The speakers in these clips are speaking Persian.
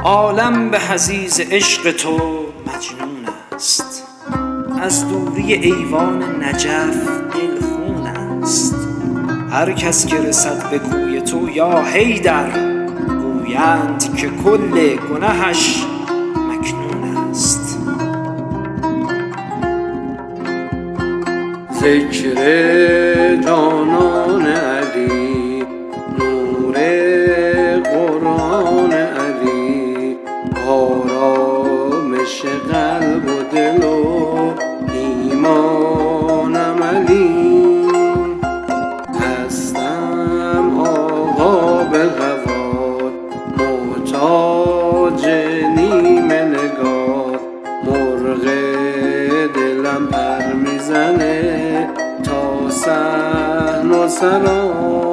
عالم به حضیض عشق تو مجنون است، از دوری ایوان نجف دل خون است. هر کس که رسد به کوی تو یا حیدر، گویند که کل گنهش مکنون است. ذکر جانان علی، نور قرآن علی، آرامش قلب و دل و ایمانم علی. هستم آقا به هوات، محتاج نیمه نگاه، مرغ دلم پر میزنه تا صحن و سرا.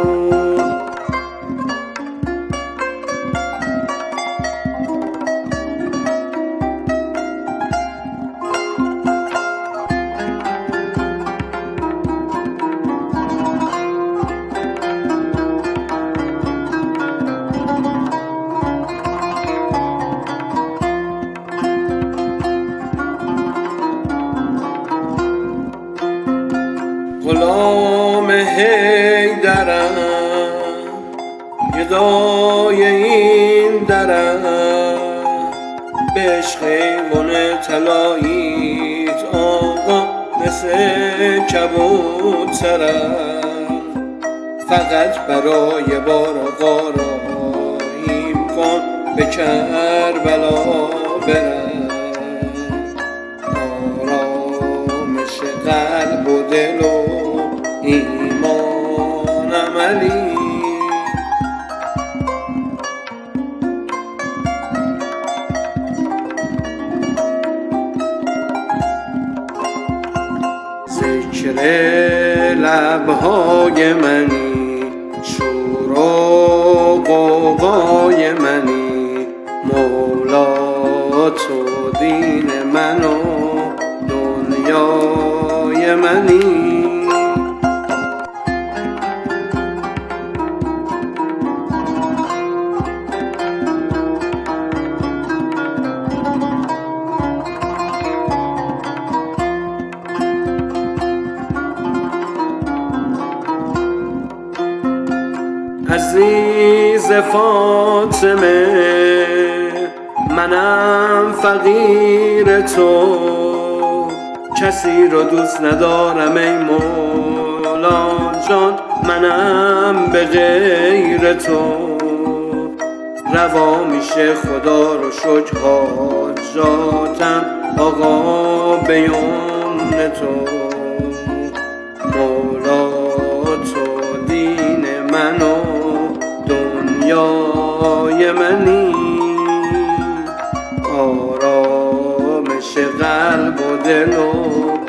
غلام حیدرم، گدای این درم، به عشق ایوان طلاییت آقا مثل کبوترم. فقط برای بار آقا راهیم کن، به کربلا برم. آرامش قلب و دل و ایمانم علی. ذکر لبهای منی، شور و غوغای منی، مولا تو دین من و دنیای منی. عزیز فاطمه، منم فقیر تو، کسی رو دوست ندارم ای مولا جان، منم به غیر تو. روا میشه خدا رو شکر حاجاتم، آقا به یمن تو. مولا تو دین من و دنیای منی، آرامش قلب و دل و